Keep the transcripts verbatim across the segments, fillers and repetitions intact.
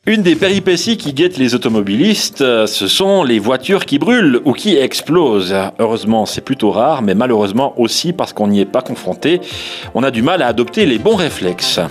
Une des péripéties qui guettent les automobilistes, ce sont les voitures qui brûlent ou qui explosent. Heureusement, c'est plutôt rare, mais malheureusement aussi parce qu'on n'y est pas confronté, on a du mal à adopter les bons réflexes.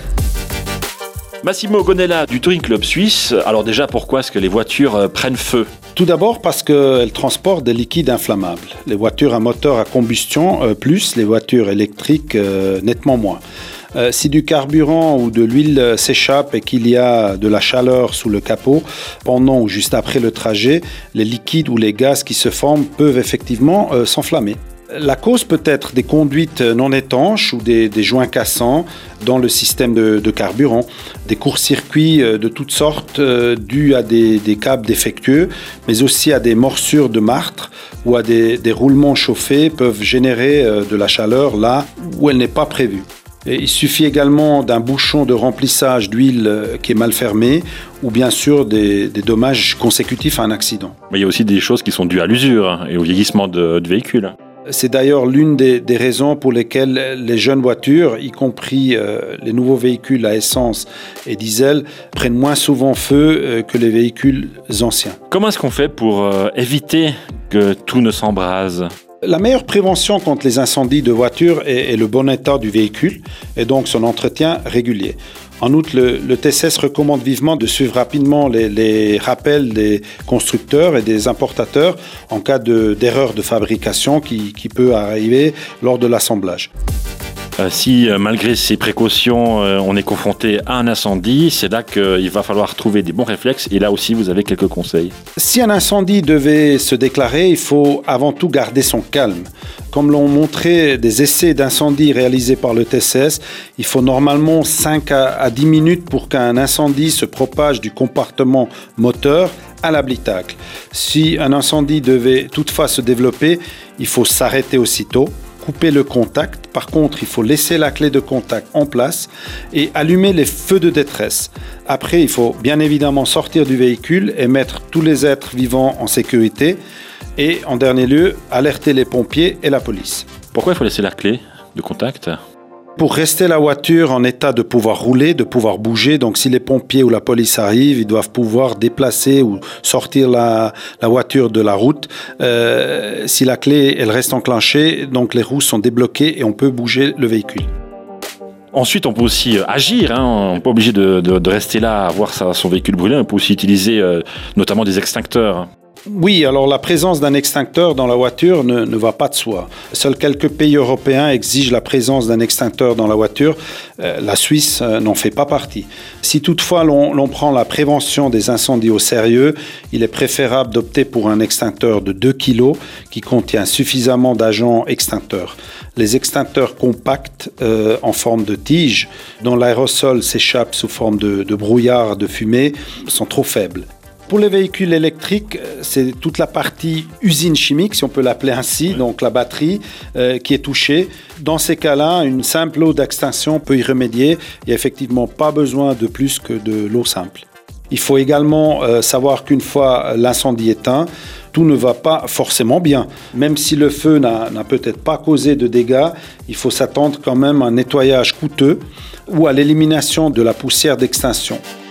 Massimo Gonella du Touring Club Suisse. Alors déjà, pourquoi est-ce que les voitures prennent feu ? Tout d'abord parce qu'elles transportent des liquides inflammables. Les voitures à moteur à combustion, euh, plus les voitures électriques, euh, nettement moins. Euh, si du carburant ou de l'huile s'échappe et qu'il y a de la chaleur sous le capot, pendant ou juste après le trajet, les liquides ou les gaz qui se forment peuvent effectivement euh, s'enflammer. La cause peut être des conduites non étanches ou des, des joints cassants dans le système de, de carburant, des courts-circuits de toutes sortes euh, dus à des, des câbles défectueux, mais aussi à des morsures de martre ou à des, des roulements chauffés peuvent générer euh, de la chaleur là où elle n'est pas prévue. Et il suffit également d'un bouchon de remplissage d'huile qui est mal fermé ou bien sûr des, des dommages consécutifs à un accident. Mais il y a aussi des choses qui sont dues à l'usure et au vieillissement de, de véhicules. C'est d'ailleurs l'une des, des raisons pour lesquelles les jeunes voitures, y compris euh, les nouveaux véhicules à essence et diesel, prennent moins souvent feu euh, que les véhicules anciens. Comment est-ce qu'on fait pour euh, éviter que tout ne s'embrase ? La meilleure prévention contre les incendies de voiture est, est le bon état du véhicule et donc son entretien régulier. En outre, le, le T S S recommande vivement de suivre rapidement les, les rappels des constructeurs et des importateurs en cas de, d'erreur de fabrication qui, qui peut arriver lors de l'assemblage. Euh, si, euh, malgré ces précautions, euh, on est confronté à un incendie, c'est là qu'il va falloir trouver des bons réflexes. Et là aussi, vous avez quelques conseils. Si un incendie devait se déclarer, il faut avant tout garder son calme. Comme l'ont montré des essais d'incendie réalisés par le T S S, il faut normalement cinq à dix minutes pour qu'un incendie se propage du compartiment moteur à l'habitacle. Si un incendie devait toutefois se développer, il faut s'arrêter aussitôt, couper le contact. Par contre, il faut laisser la clé de contact en place et allumer les feux de détresse. Après, il faut bien évidemment sortir du véhicule et mettre tous les êtres vivants en sécurité. Et en dernier lieu, alerter les pompiers et la police. Pourquoi il faut laisser la clé de contact ? Pour rester la voiture en état de pouvoir rouler, de pouvoir bouger. Donc si les pompiers ou la police arrivent, ils doivent pouvoir déplacer ou sortir la, la voiture de la route. Euh, si la clé elle reste enclenchée, donc les roues sont débloquées et on peut bouger le véhicule. Ensuite, on peut aussi agir. Hein. On n'est pas obligé de, de, de rester là à voir sa, son véhicule brûler. On peut aussi utiliser euh, notamment des extincteurs. Oui, alors la présence d'un extincteur dans la voiture ne, ne va pas de soi. Seuls quelques pays européens exigent la présence d'un extincteur dans la voiture. Euh, la Suisse euh, n'en fait pas partie. Si toutefois l'on, l'on prend la prévention des incendies au sérieux, il est préférable d'opter pour un extincteur de deux kilos qui contient suffisamment d'agents extincteurs. Les extincteurs compacts euh, en forme de tige, dont l'aérosol s'échappe sous forme de, de brouillard de fumée, sont trop faibles. Pour les véhicules électriques, c'est toute la partie usine chimique, si on peut l'appeler ainsi, donc la batterie euh, qui est touchée. Dans ces cas-là, une simple eau d'extinction peut y remédier. Il n'y a effectivement pas besoin de plus que de l'eau simple. Il faut également euh, savoir qu'une fois l'incendie éteint, tout ne va pas forcément bien. Même si le feu n'a, n'a peut-être pas causé de dégâts, il faut s'attendre quand même à un nettoyage coûteux ou à l'élimination de la poussière d'extinction.